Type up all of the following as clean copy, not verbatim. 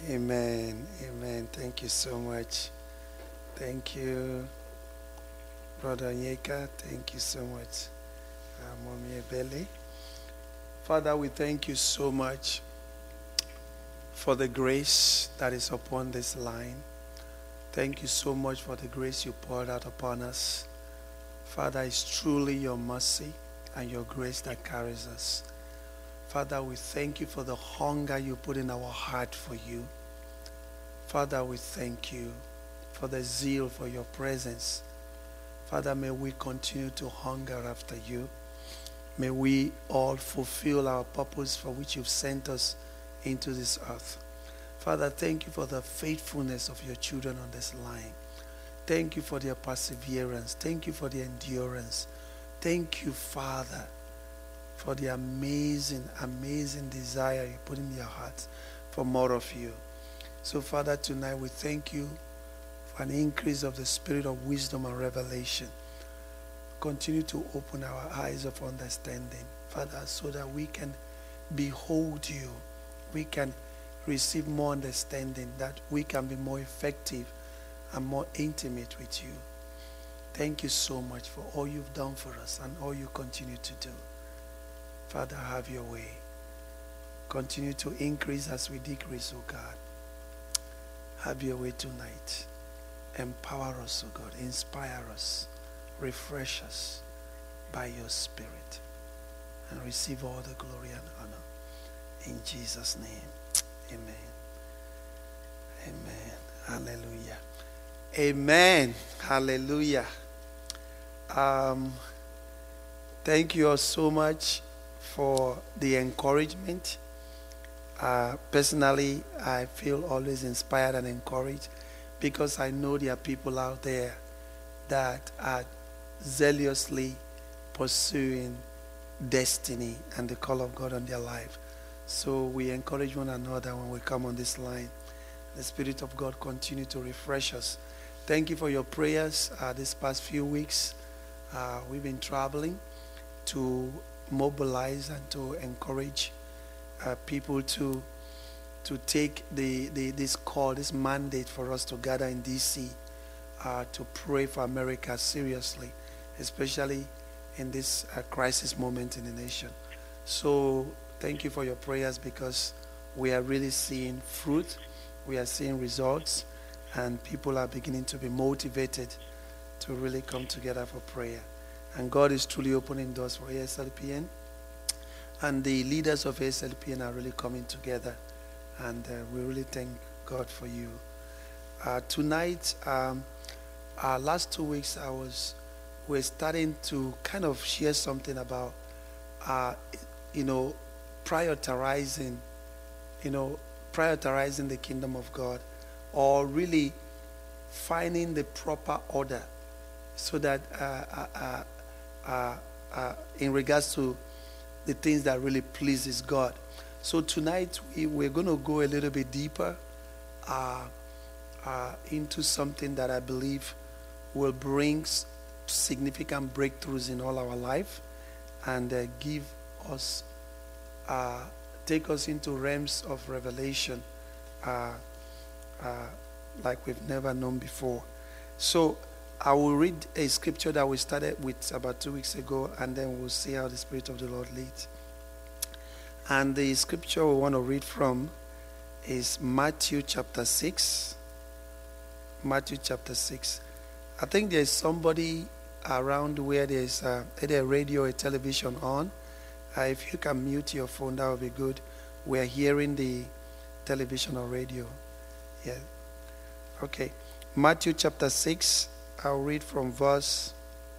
Amen. Amen. Thank you so much. Thank you, Brother Nyeka. Thank you so much, Mommy Ebele. Father, we thank you so much for the grace that is upon this line. Thank you so much for the grace you poured out upon us. Father, it's truly your mercy and your grace that carries us. Father, we thank you for the hunger you put in our heart for you. Father, we thank you for the zeal for your presence. Father, may we continue to hunger after you. May we all fulfill our purpose for which you've sent us into this earth. Father, thank you for the faithfulness of your children on this line. Thank you for their perseverance. Thank you for their endurance. Thank you, Father, for the amazing, amazing desire you put in their hearts for more of you. So, Father, tonight we thank you for an increase of the spirit of wisdom and revelation. Continue to open our eyes of understanding, Father, so that we can behold you. We can receive more understanding, that we can be more effective and more intimate with you. Thank you so much for all you've done for us and all you continue to do. Father, have your way. Continue to increase as we decrease, oh God. Have your way tonight. Empower us, oh God. Inspire us. Refresh us by your Spirit. And receive all the glory and honor. In Jesus' name. Amen. Amen. Hallelujah. Amen. Hallelujah. Thank you all so much for the encouragement. Personally, I feel always inspired and encouraged because I know there are people out there that are zealously pursuing destiny and the call of God on their life. So we encourage one another when we come on this line. The Spirit of God continue to refresh us. Thank you for your prayers this past few weeks. We've been traveling to mobilize and to encourage people to take this call, this mandate for us to gather in D.C. To pray for America seriously, especially in this crisis moment in the nation. So thank you for your prayers because we are really seeing fruit. We are seeing results, and people are beginning to be motivated to really come together for prayer. And God is truly opening doors for ASLPN. And the leaders of ASLPN are really coming together. And we really thank God for you. Tonight, last 2 weeks, we're starting to kind of share something about, prioritizing the kingdom of God, or really finding the proper order so that in regards to the things that really pleases God. So tonight we're going to go a little bit deeper into something that I believe will bring significant breakthroughs in all our life and give us, take us into realms of revelation like we've never known before. So I will read a scripture that we started with about 2 weeks ago, and then we'll see how the Spirit of the Lord leads. And the scripture we want to read from is Matthew chapter 6. Matthew chapter 6. I think there's somebody around where there's either a radio or a television on. If you can mute your phone, that would be good. We're hearing the television or radio. Yeah. Okay. Matthew chapter 6. I'll read from verse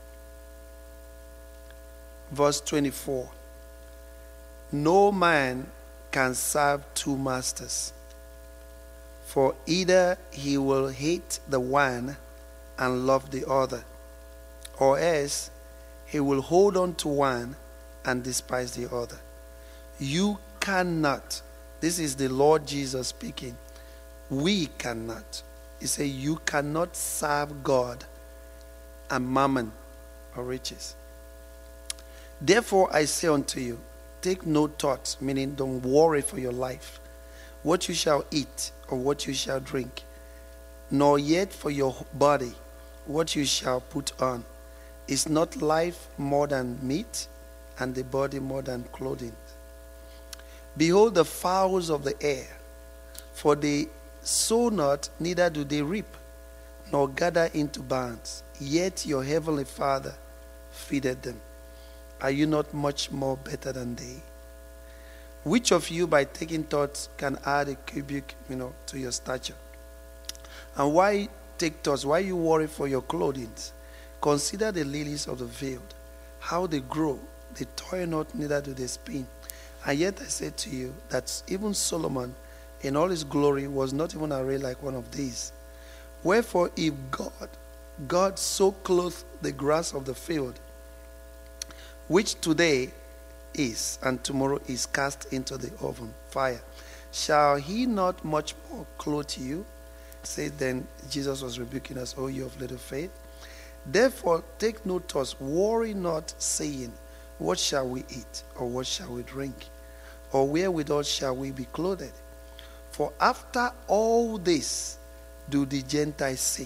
24. No man can serve two masters, for either he will hate the one and love the other, or else he will hold on to one and despise the other. You cannot, this is the Lord Jesus speaking, we cannot. He said you cannot serve God and mammon or riches. Therefore I say unto you, take no thought, meaning don't worry for your life, what you shall eat or what you shall drink, nor yet for your body what you shall put on. Is not life more than meat, and the body more than clothing? Behold the fowls of the air, for they sow not, neither do they reap, nor gather into barns, yet your heavenly Father feedeth them. Are you not much more better than they? Which of you, by taking thought, can add a cubit, to your stature? And why take thoughts? Why you worry for your clothing? Consider the lilies of the field, how they grow. They toil not, neither do they spin. And yet I say to you that even Solomon, in all his glory, was not even arrayed like one of these. Wherefore, if God so clothed the grass of the field, which today is and tomorrow is cast into the oven fire, shall he not much more clothe you? Say then, Jesus was rebuking us, O you of little faith. Therefore take no thought, worry not, saying, what shall we eat, or what shall we drink, or wherewithal shall we be clothed? For after all this do the Gentiles seek.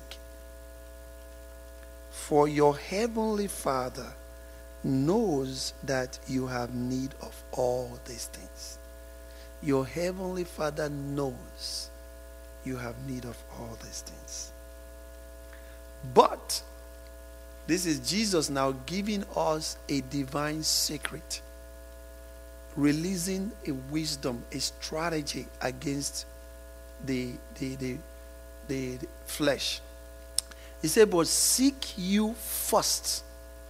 For your heavenly Father knows that you have need of all these things. Your heavenly Father knows you have need of all these things. But this is Jesus now giving us a divine secret, releasing a wisdom, a strategy against the flesh. He said, but seek you first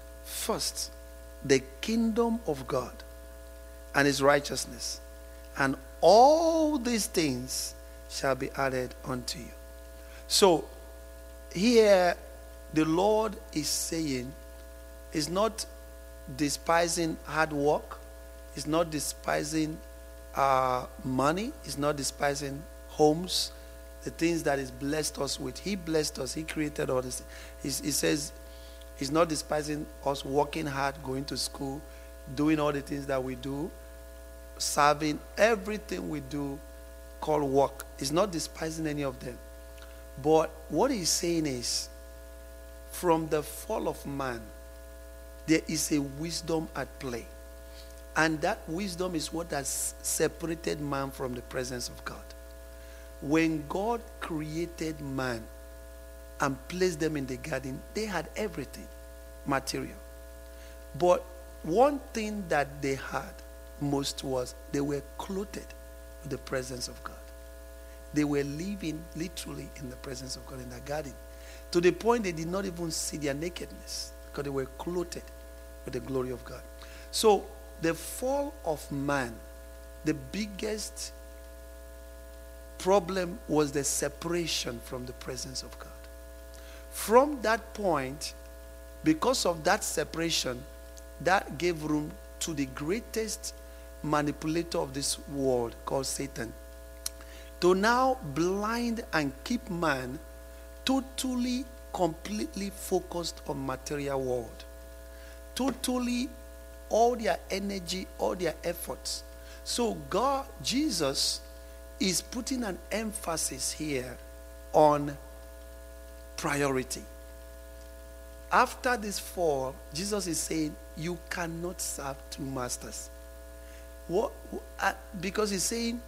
the kingdom of God and his righteousness, and all these things shall be added unto you. So here the Lord is saying, is not despising hard work, is not despising money, is not despising homes, the things that he's blessed us with. He blessed us, he created all this. He says he's not despising us working hard, going to school, doing all the things that we do, serving, everything we do called work. He's not despising any of them. But what he's saying is, from the fall of man, there is a wisdom at play. And that wisdom is what has separated man from the presence of God. When God created man and placed them in the garden, they had everything, material. But one thing that they had most was they were clothed with the presence of God. They were living literally in the presence of God in the garden, to the point they did not even see their nakedness, because they were clothed with the glory of God. So the fall of man, the biggest problem was the separation from the presence of God. From that point, because of that separation, that gave room to the greatest manipulator of this world called Satan, to now blind and keep man totally, completely focused on material world. Totally, all their energy, all their efforts. So God, Jesus, is putting an emphasis here on priority. After this fall, Jesus is saying, you cannot serve two masters. Because he's saying,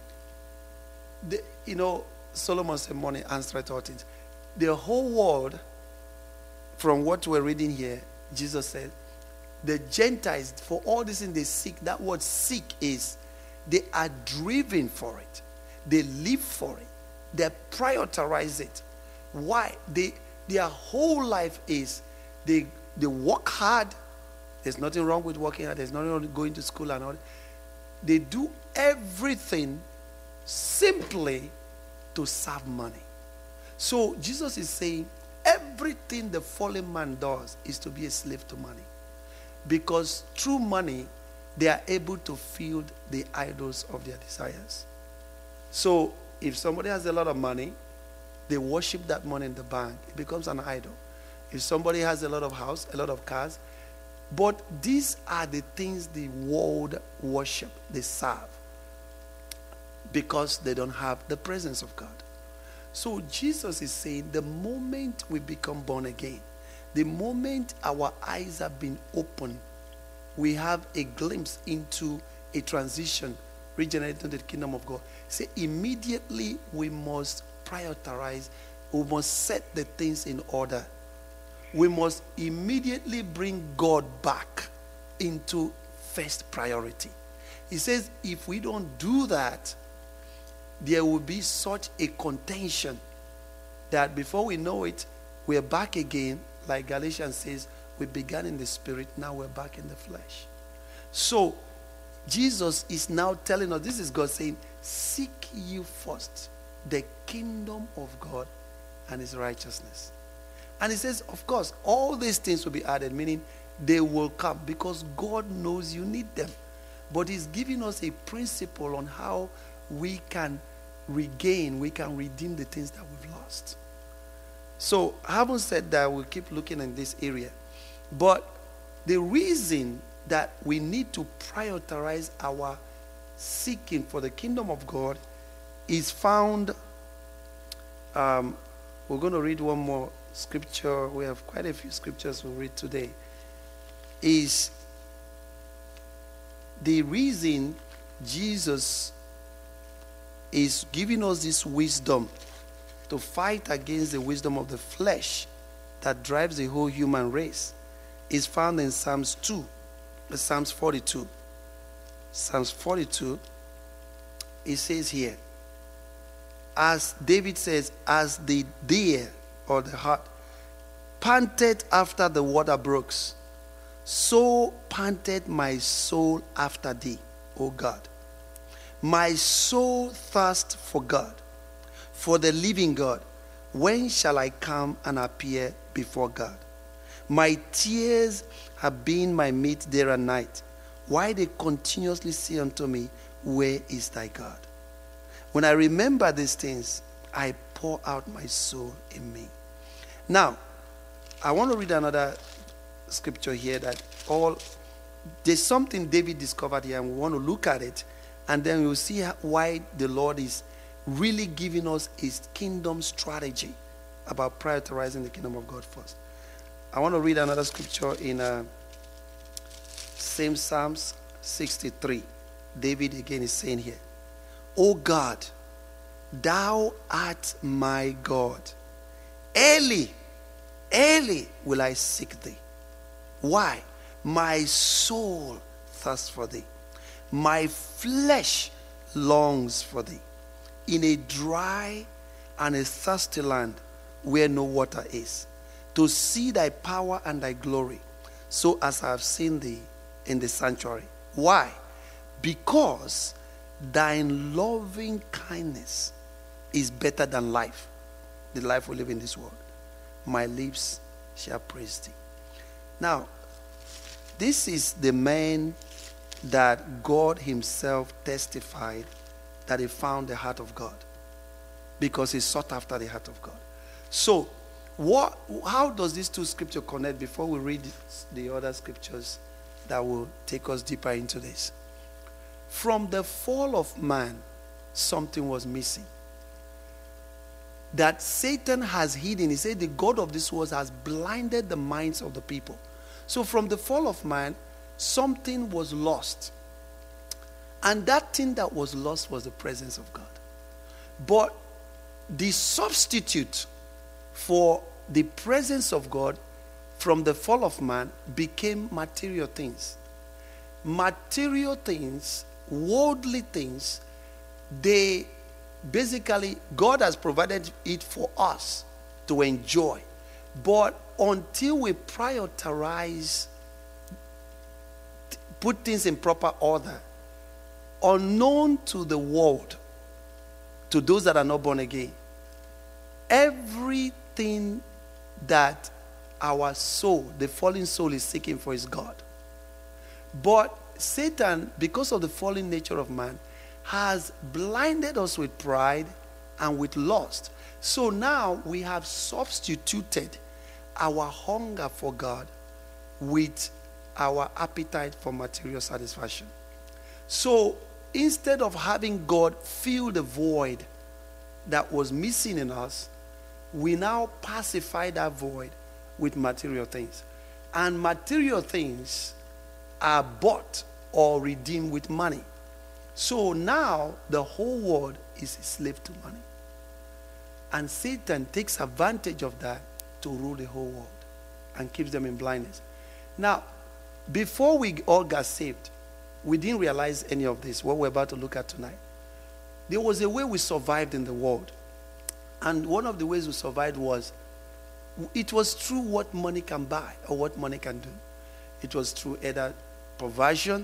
Solomon said, money answereth all things. The whole world, from what we're reading here, Jesus said, the Gentiles, for all this in they seek, that word seek is, they are driven for it. They live for it. They prioritize it. Why? Their whole life is, they work hard. There's nothing wrong with working hard. There's nothing wrong with going to school and all. They do everything simply to serve money. So Jesus is saying, everything the fallen man does is to be a slave to money. Because through money, they are able to field the idols of their desires. So if somebody has a lot of money, they worship that money in the bank. It becomes an idol. If somebody has a lot of house, a lot of cars, but these are the things the world worship, they serve, because they don't have the presence of God. So Jesus is saying the moment we become born again, the moment our eyes have been opened, we have a glimpse into a transition, regenerating the kingdom of God. Say immediately we must prioritize, we must set the things in order. We must immediately bring God back into first priority. He says if we don't do that, there will be such a contention that before we know it, we're back again. Like Galatians says, we began in the spirit, now we're back in the flesh. So Jesus is now telling us, this is God saying, seek you first the kingdom of God and his righteousness. And he says, of course, all these things will be added, meaning they will come because God knows you need them. But he's giving us a principle on how we can regain, we can redeem the things that we've lost. So, having said that, we'll keep looking in this area. But the reason that we need to prioritize our seeking for the kingdom of God is found, we're going to read one more scripture. We have quite a few scriptures we'll read today. Is the reason Jesus is giving us this wisdom to fight against the wisdom of the flesh that drives the whole human race is found in Psalms 42. Psalms 42, it says here, as David says, as the deer or the hart panted after the water brooks, so panted my soul after thee, O God. My soul thirsts for God, for the living God. When shall I come and appear before God? My tears have been my meat day and night. Why they continuously say unto me, where is thy God? When I remember these things, I pour out my soul in me. Now, I want to read another scripture here that there's something David discovered here, and we want to look at it, and then we'll see why the Lord is really giving us his kingdom strategy about prioritizing the kingdom of God first. I want to read another scripture in same Psalms 63. David again is saying here, O God, thou art my God. Early will I seek thee. Why? My soul thirsts for thee. My flesh longs for thee. In a dry and a thirsty land where no water is, to see thy power and thy glory, so as I have seen thee in the sanctuary. Why? Because thine loving kindness is better than life, the life we live in this world. My lips shall praise thee. Now, this is the man that God himself testified that he found the heart of God, because he sought after the heart of God. So, how does these two scriptures connect before we read the other scriptures that will take us deeper into this? From the fall of man, something was missing that Satan has hidden. He said the God of this world has blinded the minds of the people. So from the fall of man, something was lost. And that thing that was lost was the presence of God. But the substitute for the presence of God from the fall of man became material things. Material things, worldly things, they basically, God has provided it for us to enjoy. But until we prioritize, put things in proper order, unknown to the world, to those that are not born again, everything that our soul, the fallen soul, is seeking for is God. But Satan, because of the fallen nature of man, has blinded us with pride and with lust. So now we have substituted our hunger for God with our appetite for material satisfaction. So instead of having God fill the void that was missing in us, we now pacify that void with material things. And material things are bought or redeemed with money. So now the whole world is a slave to money. And Satan takes advantage of that to rule the whole world and keeps them in blindness. Now, before we all got saved, we didn't realize any of this, what we're about to look at tonight. There was a way we survived in the world. And one of the ways we survived was, it was through what money can buy or what money can do. It was through either provision,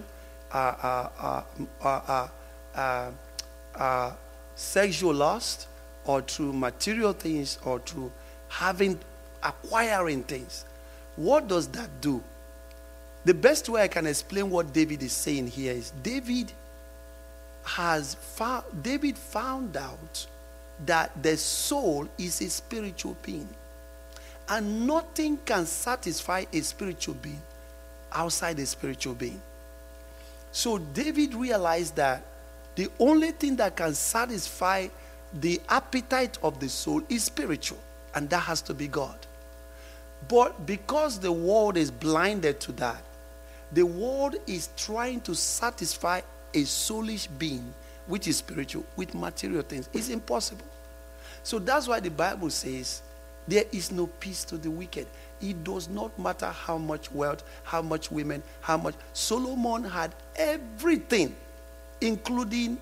sexual lust, or through material things, or through acquiring things. What does that do? The best way I can explain what David is saying here is David found out that the soul is a spiritual being. And nothing can satisfy a spiritual being outside a spiritual being. So David realized that the only thing that can satisfy the appetite of the soul is spiritual, and that has to be God. But because the world is blinded to that, the world is trying to satisfy a soulish being, which is spiritual, with material things. It's impossible. So that's why the Bible says there is no peace to the wicked. It does not matter how much wealth, how much women, how much. Solomon had everything, including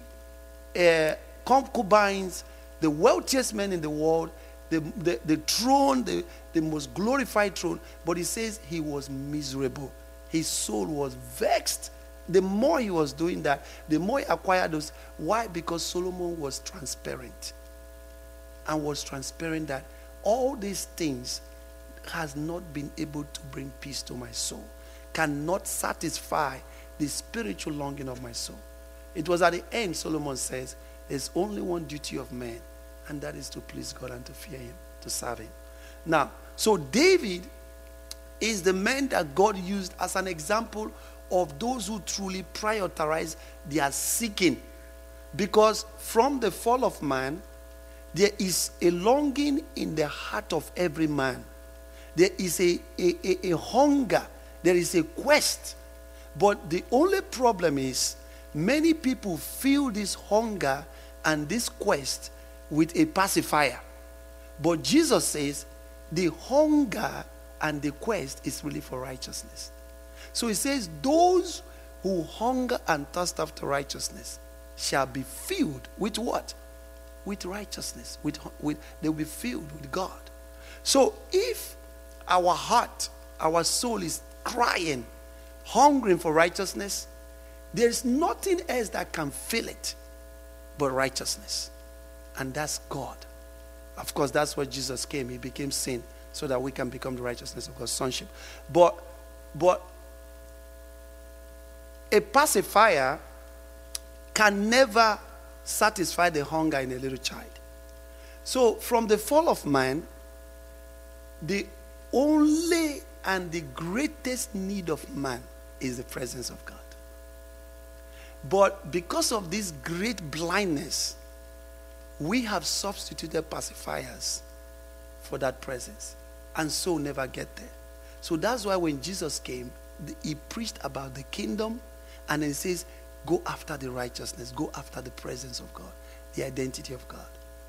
concubines, the wealthiest men in the world, the throne, the most glorified throne. But he says he was miserable. His soul was vexed. The more he was doing that, the more he acquired those. Why? Because Solomon was transparent. And was transparent that all these things has not been able to bring peace to my soul. Cannot satisfy the spiritual longing of my soul. It was at the end, Solomon says, there's only one duty of man, and that is to please God and to fear him, to serve him. Now, so David is the man that God used as an example of those who truly prioritize their seeking. Because from the fall of man, there is a longing in the heart of every man. There is a hunger. There is a quest. But the only problem is many people feel this hunger and this quest with a pacifier. But Jesus says the hunger and the quest is really for righteousness. So he says those who hunger and thirst after righteousness shall be filled with what? With righteousness. They will be filled with God. So if our heart, our soul is crying, hungering for righteousness, there's nothing else that can fill it but righteousness. And that's God. Of course, that's why Jesus came. He became sin so that we can become the righteousness of God's sonship. But a pacifier can never satisfy the hunger in a little child. So from the fall of man, the only and the greatest need of man is the presence of God. But because of this great blindness, we have substituted pacifiers for that presence, and so never get there. So that's why when Jesus came, he preached about the kingdom, and then he says, go after the righteousness, go after the presence of God, the identity of God.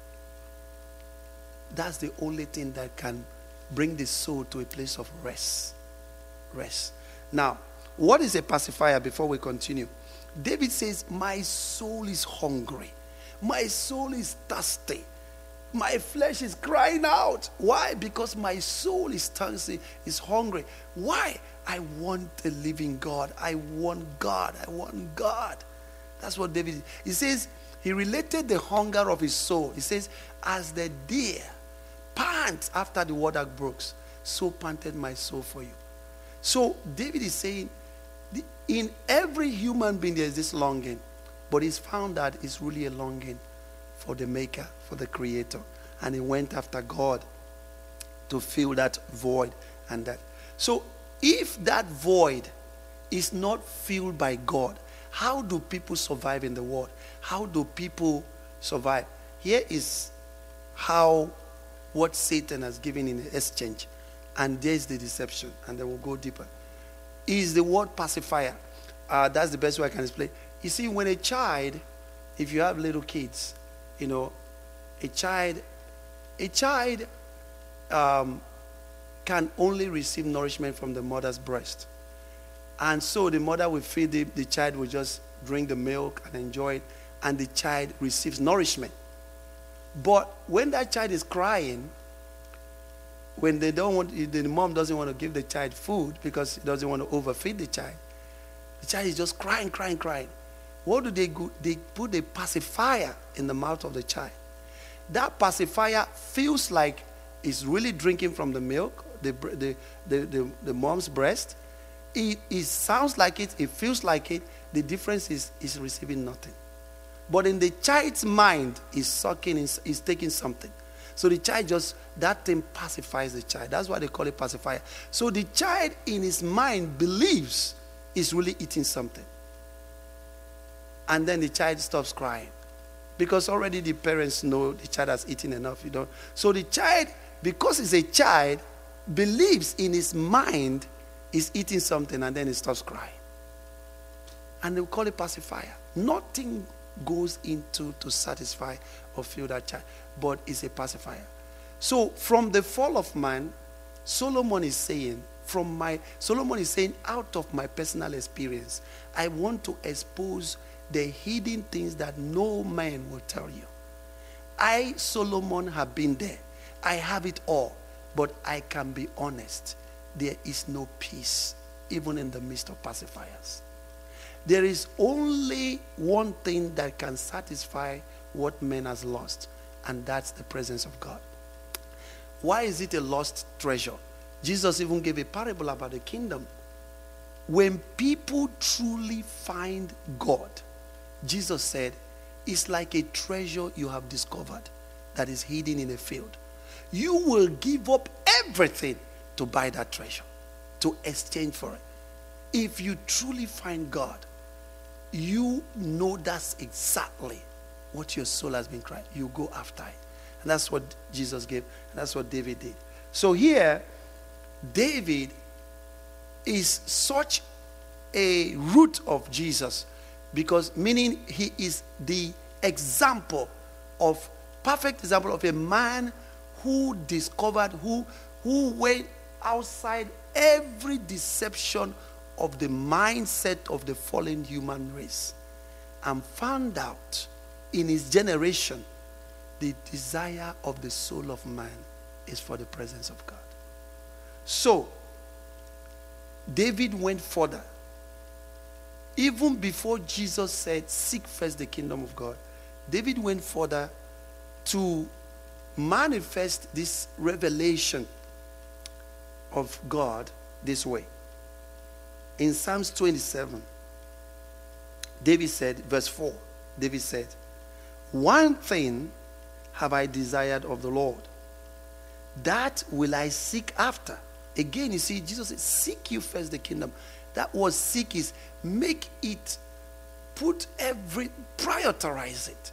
That's the only thing that can bring the soul to a place of rest. Rest. Now, what is a pacifier before we continue? David says, my soul is hungry. My soul is thirsty. My flesh is crying out. Why? Because my soul is thirsty, is hungry. Why? I want the living God. I want God. I want God. That's what David, he says, he related the hunger of his soul. He says, as the deer pants after the water brooks, so panted my soul for you. So David is saying, in every human being there is this longing, but he's found that it's really a longing for the maker, for the creator. And he went after God to fill that void and that. So if that void is not filled by God, how do people survive in the world? How do people survive? Here is what Satan has given in exchange. And there's the deception. And then we'll go deeper. Is the word pacifier. That's the best way I can explain. You see, when a child, if you have little kids, a child can only receive nourishment from the mother's breast. And so the mother will feed the child will just drink the milk and enjoy it, and the child receives nourishment. But when that child is crying, when the mom doesn't want to give the child food because he doesn't want to overfeed the child is just crying. What do they do? They put a pacifier in the mouth of the child. That pacifier feels like it's really drinking from the milk, the mom's breast. It sounds like it. It feels like it. The difference is receiving nothing. But in the child's mind, is taking something. So the child that thing pacifies the child. That's why they call it pacifier. So the child in his mind believes he's really eating something. And then the child stops crying. Because already the parents know the child has eaten enough. So the child, because he's a child, believes in his mind he's eating something, and then he stops crying. And they call it pacifier. Nothing goes into to satisfy or fill that child, but it's a pacifier. So from the fall of man, Solomon is saying, out of my personal experience, I want to expose the hidden things that no man will tell you. I, Solomon, have been there. I have it all, but I can be honest. There is no peace, even in the midst of pacifiers. There is only one thing that can satisfy what man has lost, and that's the presence of God. Why is it a lost treasure? Jesus even gave a parable about the kingdom. When people truly find God, Jesus said, it's like a treasure you have discovered that is hidden in a field. You will give up everything to buy that treasure, to exchange for it. If you truly find God, you know that's exactly what your soul has been crying. You go after it. And that's what Jesus gave. And that's what David did. So here, David is such a root of Jesus, because meaning he is the perfect example of a man who discovered, who went outside every deception of the mindset of the fallen human race and found out in his generation the desire of the soul of man is for the presence of God. So David went further. Even before Jesus said, seek first the kingdom of God, David went further to manifest this revelation of God this way. In Psalms 27, David said, verse 4, David said, one thing have I desired of the Lord, that will I seek after. Again, you see, Jesus said, seek you first the kingdom. That word seek is make it, prioritize it.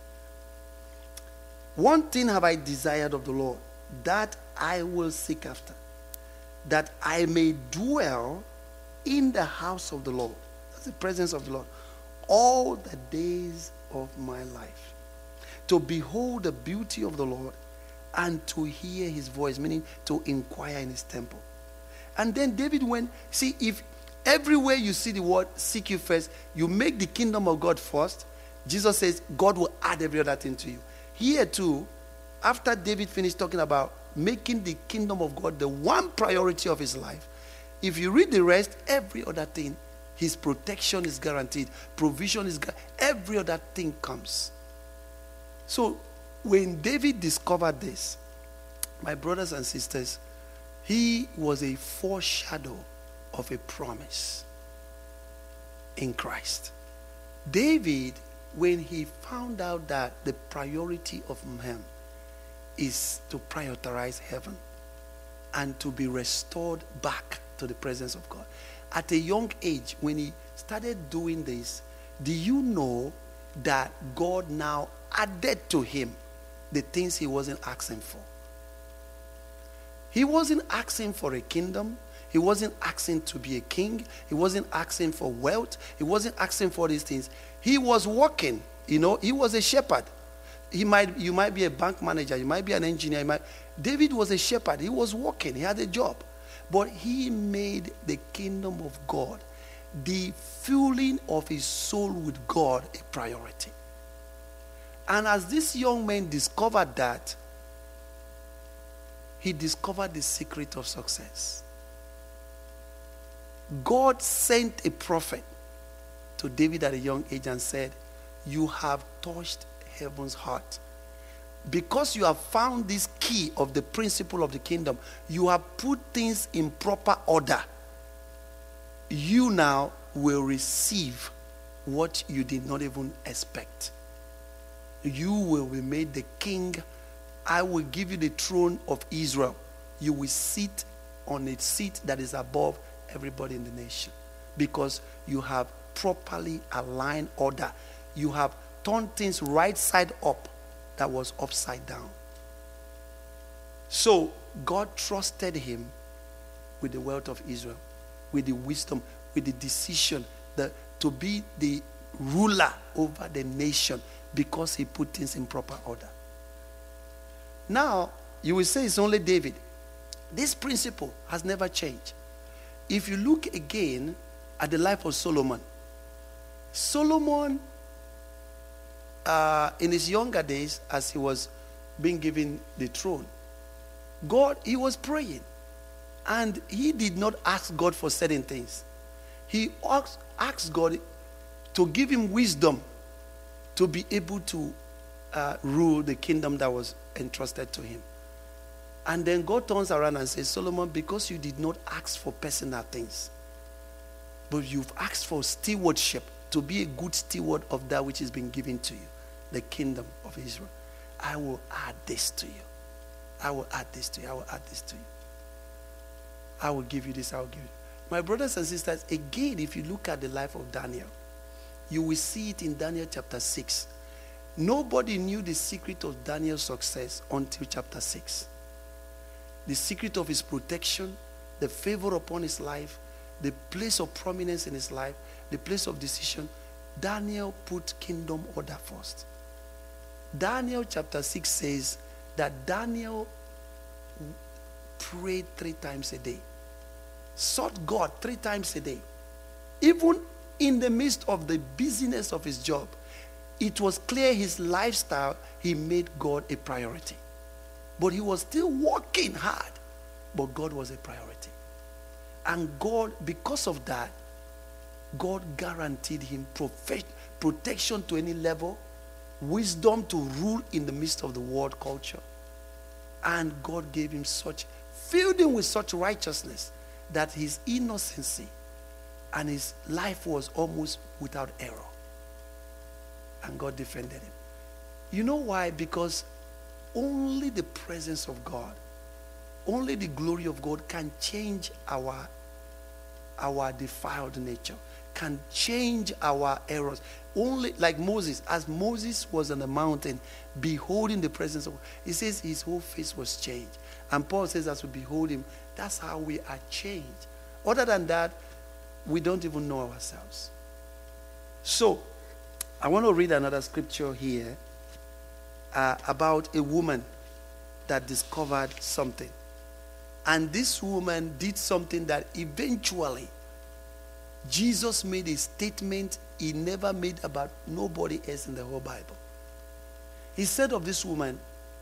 One thing have I desired of the Lord, that I will seek after, that I may dwell in the house of the Lord. That's the presence of the Lord. All the days of my life. To behold the beauty of the Lord and to hear his voice, meaning to inquire in his temple. And then David went, see, if everywhere you see the word seek you first, you make the kingdom of God first, Jesus says God will add every other thing to you. Here too, after David finished talking about making the kingdom of God the one priority of his life, if you read the rest, every other thing, his protection is guaranteed, provision is guaranteed, every other thing comes. So when David discovered this, my brothers and sisters, he was a foreshadow of a promise in Christ. David, when he found out that the priority of him is to prioritize heaven and to be restored back to the presence of God. At a young age, when he started doing this, do you know that God now added to him the things he wasn't asking for. He wasn't asking for a kingdom. He wasn't asking to be a king. He wasn't asking for wealth. He wasn't asking for these things. He was working. He was a shepherd. You might be a bank manager. You might be an engineer. David was a shepherd. He was working. He had a job. But he made the kingdom of God, the fueling of his soul with God, a priority. And as this young man discovered that, he discovered the secret of success. God sent a prophet to David at a young age and said, you have touched heaven's heart. Because you have found this key of the principle of the kingdom, you have put things in proper order. You now will receive what you did not even expect. You will be made the king. I will give you the throne of Israel. You will sit on a seat that is above everybody in the nation, because you have properly aligned order. You have turned things right side up that was upside down. So God trusted him with the wealth of Israel, with the wisdom, with the decision to be the ruler over the nation, because he put things in proper order. Now, you will say it's only David. This principle has never changed. If you look again at the life of Solomon, in his younger days, as he was being given the throne, he was praying. And he did not ask God for certain things. He asked God to give him wisdom to be able to rule the kingdom that was entrusted to him. And then God turns around and says, Solomon, because you did not ask for personal things, but you've asked for stewardship, to be a good steward of that which has been given to you, the kingdom of Israel, I will add this to you. I will add this to you. I will add this to you. I will give you this. I will give you. My brothers and sisters, again, if you look at the life of Daniel, you will see it in Daniel chapter 6. Nobody knew the secret of Daniel's success until chapter 6. The secret of his protection, the favor upon his life, the place of prominence in his life, the place of decision. Daniel put kingdom order first. Daniel chapter 6 says that Daniel prayed 3 times a day, sought God 3 times a day. Even in the midst of the busyness of his job, it was clear his lifestyle, he made God a priority. But he was still working hard, but God was a priority. And God, because of that, God guaranteed him protection to any level, wisdom to rule in the midst of the world culture. And God gave him filled him with such righteousness that his innocency and his life was almost without error. And God defended him. You know why? Because only the presence of God, only the glory of God can change our defiled nature, can change our errors. Only like Moses, as Moses was on the mountain beholding the presence of God, he says his whole face was changed. And Paul says as we behold him, that's how we are changed. Other than that, we don't even know ourselves. So, I want to read another scripture here about a woman that discovered something. And this woman did something that eventually Jesus made a statement he never made about nobody else in the whole Bible. He said of this woman,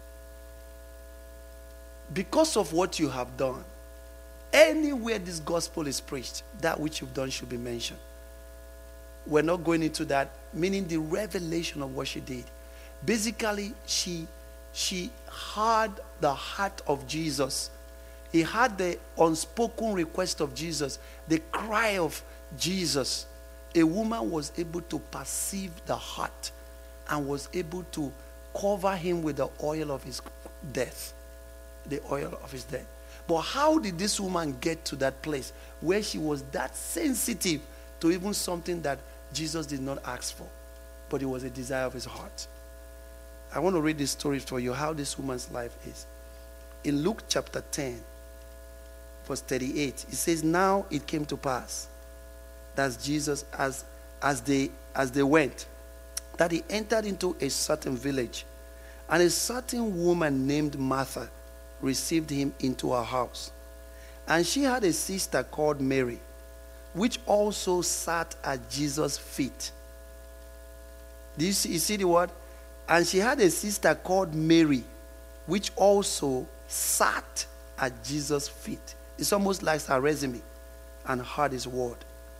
because of what you have done, anywhere this gospel is preached, that which you've done should be mentioned. We're not going into that, meaning the revelation of what she did. Basically, she had the heart of Jesus. He had the unspoken request of Jesus, the cry of Jesus. A woman was able to perceive the heart and was able to cover him with the oil of his death. The oil of his death. But how did this woman get to that place where she was that sensitive to even something that Jesus did not ask for, but it was a desire of his heart? I want to read this story for you, how this woman's life is. In Luke chapter 10, verse 38, it says, now it came to pass, that's Jesus, as they went, that he entered into a certain village, and a certain woman named Martha received him into her house. And she had a sister called Mary, which also sat at Jesus' feet. Do you see the word? And she had a sister called Mary, which also sat at Jesus' feet. It's almost like her resume, and heard his word.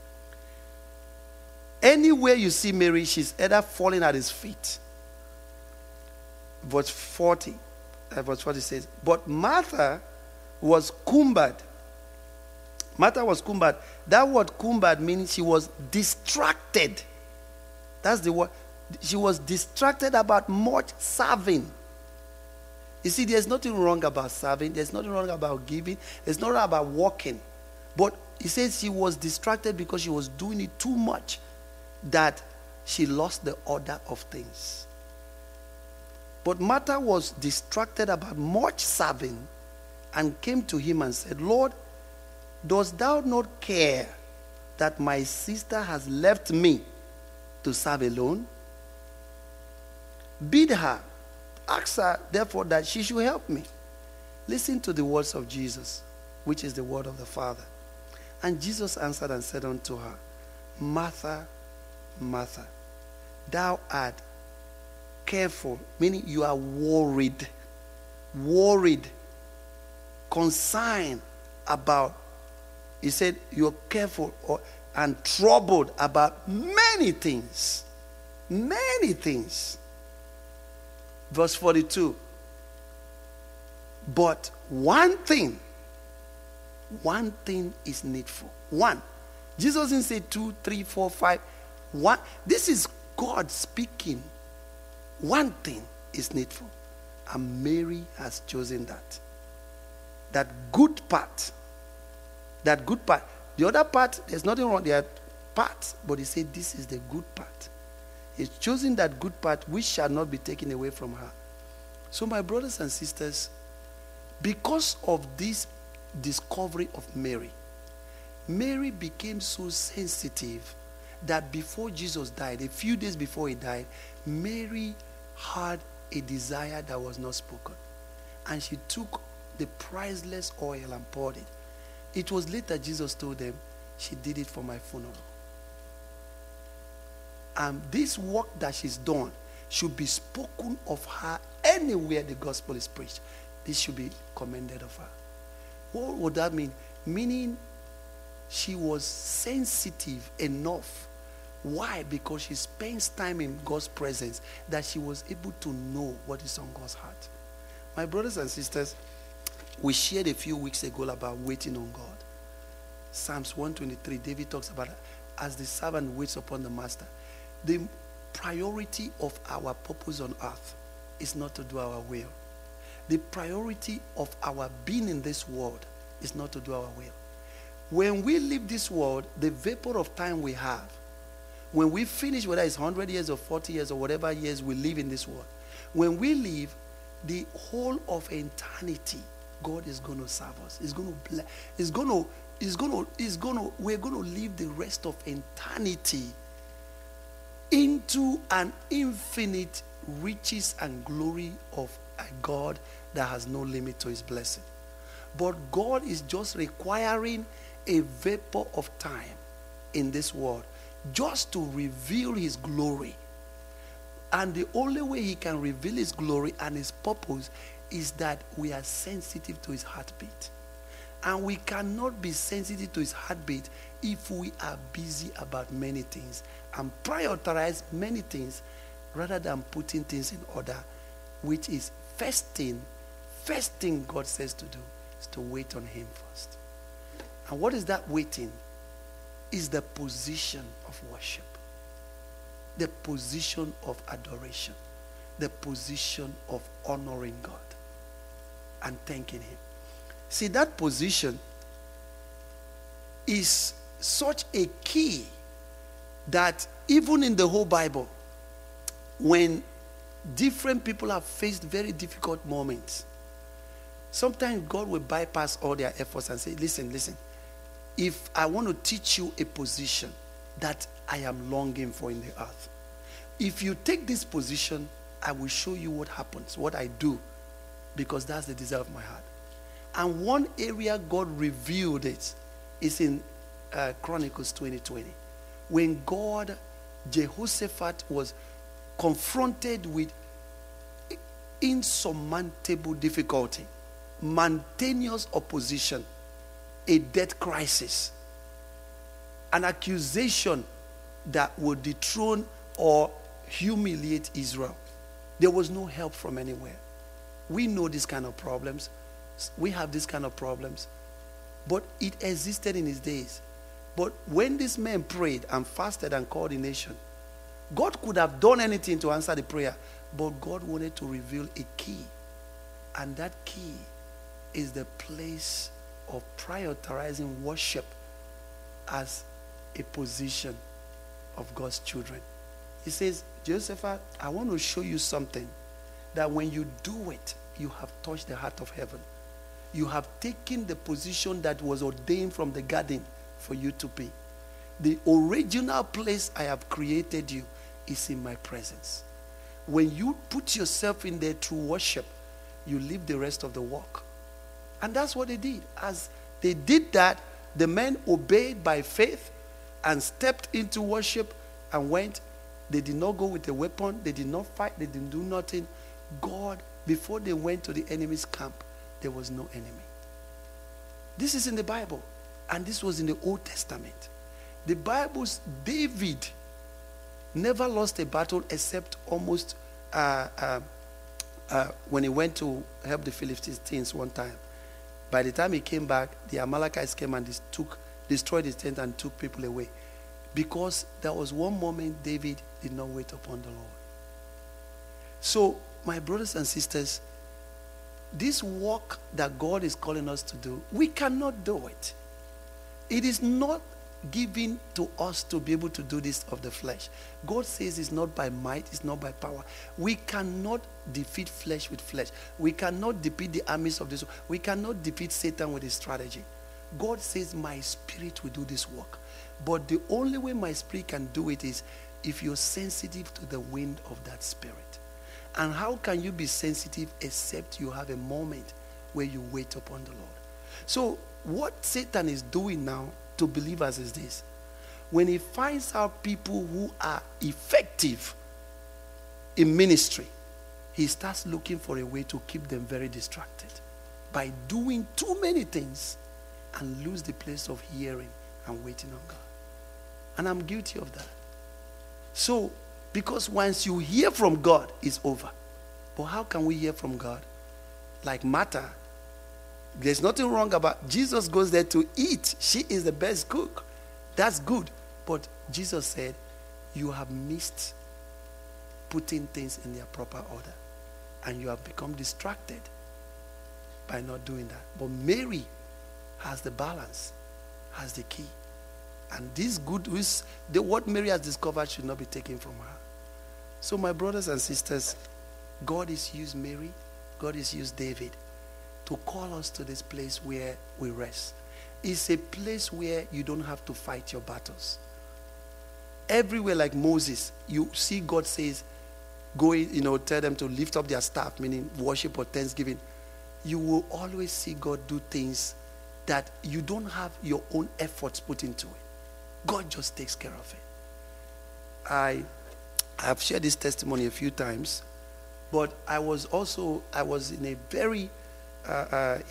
Anywhere you see Mary, she's either falling at his feet. Verse 40 says, but Martha was cumbered. Martha was cumbered. That word cumbered means she was distracted. That's the word. She was distracted about much serving. You see, there's nothing wrong about serving. There's nothing wrong about giving. There's nothing about walking. But he says she was distracted because she was doing it too much that she lost the order of things. But Martha was distracted about much serving and came to him and said, Lord, dost thou not care that my sister has left me to serve alone? Bid her, ask her, therefore, that she should help me. Listen to the words of Jesus, which is the word of the Father. And Jesus answered and said unto her, Martha, Martha, thou art careful, meaning you are worried, concerned about, he said, you're careful and troubled about many things. Many things. Verse 42. But one thing is needful. One. Jesus didn't say 2, 3, 4, 5. One. This is God speaking. One thing is needful. And Mary has chosen that. That good part. That good part. The other part, there's nothing wrong. There are parts. But he said this is the good part. He's chosen that good part which shall not be taken away from her. So my brothers and sisters, because of this discovery of Mary, Mary became so sensitive that before Jesus died, a few days before he died, Mary had a desire that was not spoken. And she took the priceless oil and poured it. It was later Jesus told them, she did it for my funeral. And this work that she's done should be spoken of her anywhere the gospel is preached. This should be commended of her. What would that mean? Meaning she was sensitive enough. Why? Because she spends time in God's presence that she was able to know what is on God's heart. My brothers and sisters, we shared a few weeks ago about waiting on God. Psalms 123, David talks about as the servant waits upon the master. The priority of our purpose on earth is not to do our will. The priority of our being in this world is not to do our will. When we leave this world, the vapor of time we have, when we finish, whether it's 100 years or 40 years or whatever years we live in this world, when we leave, the whole of eternity, God is going to serve us. We're going to live the rest of eternity into an infinite riches and glory of a God that has no limit to his blessing. But God is just requiring a vapor of time in this world just to reveal his glory. And the only way he can reveal his glory and his purpose is that we are sensitive to his heartbeat. And we cannot be sensitive to his heartbeat if we are busy about many things and prioritize many things rather than putting things in order, which is first thing God says to do is to wait on him first. And what is that waiting? Is the position of worship, the position of adoration, the position of honoring God and thanking him. See, that position is such a key that even in the whole Bible, when Different people have faced very difficult moments. Sometimes God will bypass all their efforts and say, listen, if I want to teach you a position that I am longing for in the earth, if you take this position, I will show you what happens, what I do, because that's the desire of my heart. And one area God revealed it is in Chronicles 20:20. When Jehoshaphat was confronted with insurmountable difficulty, mountainous opposition, a death crisis, an accusation that would dethrone or humiliate Israel. There was no help from anywhere. We know these kind of problems. We have these kind of problems. But it existed in his days. But when this man prayed and fasted and called the nation, God could have done anything to answer the prayer, but God wanted to reveal a key. And that key is the place of prioritizing worship as a position of God's children. He says, Jehoshaphat, I want to show you something, that when you do it, you have touched the heart of heaven. You have taken the position that was ordained from the garden for you to be. The original place I have created you is in my presence. When you put yourself in there through worship, you leave the rest of the work. And that's what they did. As they did that, the men obeyed by faith and stepped into worship and went. They did not go with a weapon. They did not fight. They didn't do nothing. God, before they went to the enemy's camp, there was no enemy. This is in the Bible. And this was in the Old Testament. The Bible's David never lost a battle except almost when he went to help the Philistines one time. By the time he came back, the Amalekites came and destroyed his tent and took people away. Because there was one moment David did not wait upon the Lord. So, my brothers and sisters, this work that God is calling us to do, we cannot do it. It is not given to us to be able to do this of the flesh. God says it's not by might, it's not by power. We cannot defeat flesh with flesh. We cannot defeat the armies of this world. We cannot defeat Satan with his strategy. God says my spirit will do this work. But the only way my spirit can do it is if you're sensitive to the wind of that spirit. And how can you be sensitive except you have a moment where you wait upon the Lord? So what Satan is doing now to believers is this. When he finds out people who are effective in ministry, he starts looking for a way to keep them very distracted by doing too many things and lose the place of hearing and waiting on God. And I'm guilty of that. So, because once you hear from God, it's over. But how can we hear from God? Like Martha, there's nothing wrong about Jesus goes there to eat. She is the best cook. That's good. But Jesus said, you have missed putting things in their proper order. And you have become distracted by not doing that. But Mary has the balance, has the key. And this good, what Mary has discovered should not be taken from her. So my brothers and sisters, God has used Mary, God has used David to call us to this place where we rest. It's a place where you don't have to fight your battles. Everywhere, like Moses, you see God says, go, tell them to lift up their staff, meaning worship or thanksgiving. You will always see God do things that you don't have your own efforts put into it. God just takes care of it. I have shared this testimony a few times, but I was in a very, a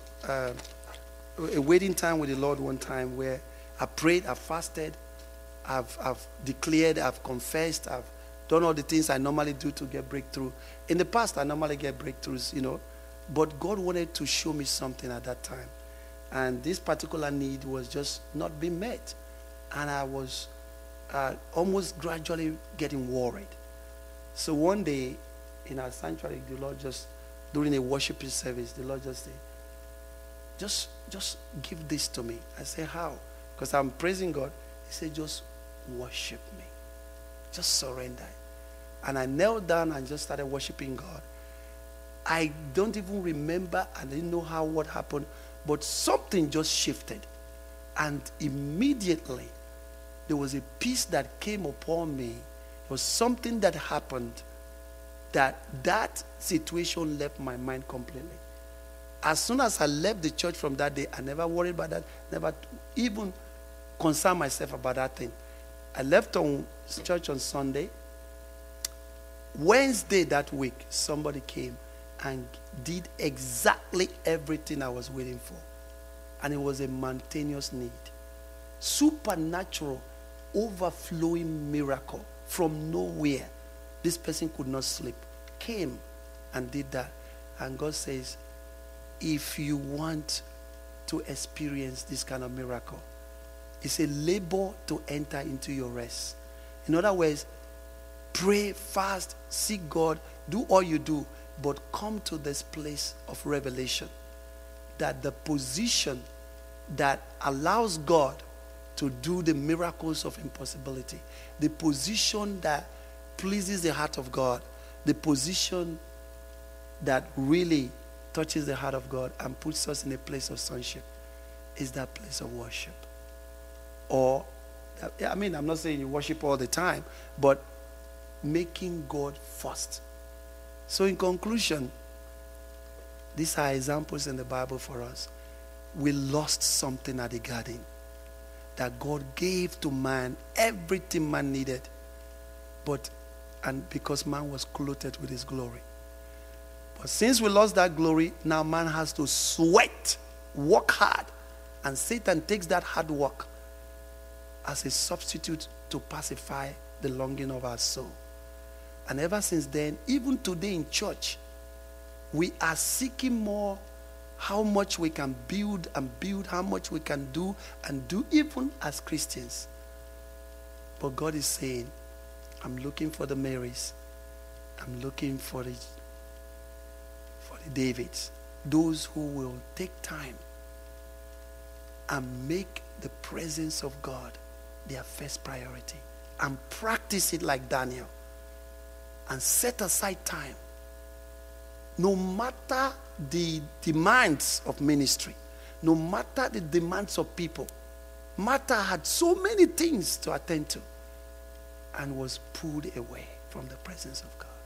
waiting time with the Lord one time where I prayed, I fasted, I've declared, I've confessed, I've done all the things I normally do to get breakthrough. In the past, I normally get breakthroughs, but God wanted to show me something at that time. And this particular need was just not being met. And I was almost gradually getting worried. So one day in our sanctuary, the Lord just, during a worshiping service, the Lord just said, just give this to me. I said, how? Because I'm praising God. He said, just worship me. Just surrender. And I knelt down and just started worshiping God. I don't even remember, I didn't know what happened, but something just shifted. And immediately, there was a peace that came upon me. There was something that happened that situation left my mind completely. As soon as I left the church from that day, I never worried about that, never even concerned myself about that thing. I left church on Sunday. Wednesday that week, somebody came and did exactly everything I was waiting for. And it was a mountainous need. Supernatural, overflowing miracle from nowhere. This person could not sleep. Came and did that. And God says, if you want to experience this kind of miracle, it's a labor to enter into your rest. In other words, pray, fast, seek God, do all you do, but come to this place of revelation that the position that allows God to do the miracles of impossibility, the position that pleases the heart of God, the position that really touches the heart of God and puts us in a place of sonship, is that place of worship. Or, I'm not saying you worship all the time, but making God first. So in conclusion, these are examples in the Bible for us. We lost something at the garden that God gave to man, everything man needed. And because man was clothed with his glory. But since we lost that glory, now man has to sweat, work hard. And Satan takes that hard work as a substitute to pacify the longing of our soul. And ever since then, even today in church, we are seeking more how much we can build and build, how much we can do and do even as Christians. But God is saying, I'm looking for the Marys. I'm looking for the Davids. Those who will take time and make the presence of God their first priority. And practice it like Daniel. And set aside time. No matter the demands of ministry, no matter the demands of people, Martha had so many things to attend to and was pulled away from the presence of God.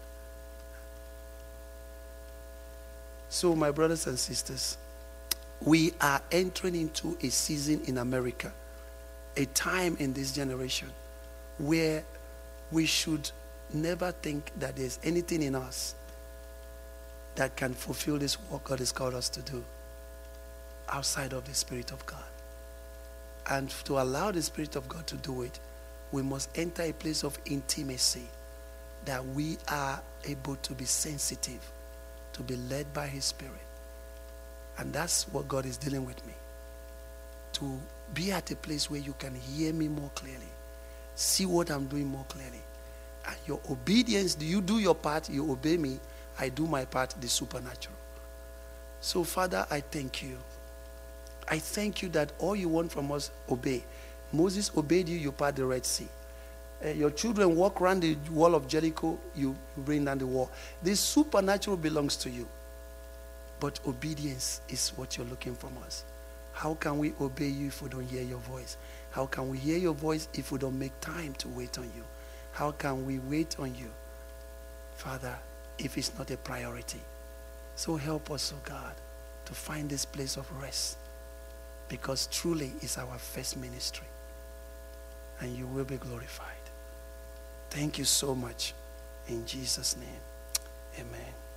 So, my brothers and sisters, we are entering into a season in America, a time in this generation where we should never think that there's anything in us that can fulfill this work God has called us to do outside of the Spirit of God. And to allow the Spirit of God to do it, we must enter a place of intimacy, that we are able to be sensitive, to be led by His Spirit. And that's what God is dealing with me. To be at a place where you can hear me more clearly, see what I'm doing more clearly. And your obedience, you do your part, you obey me, I do my part, the supernatural. So, Father, I thank you. I thank you that all you want from us, obey. Moses obeyed you, you part the Red Sea. Your children walk around the wall of Jericho, you bring down the wall. This supernatural belongs to you. But obedience is what you're looking from us. How can we obey you if we don't hear your voice? How can we hear your voice if we don't make time to wait on you? How can we wait on you, Father, if it's not a priority? So help us, oh God, to find this place of rest, because truly it's our first ministry, and you will be glorified. Thank you so much. In Jesus' name, amen.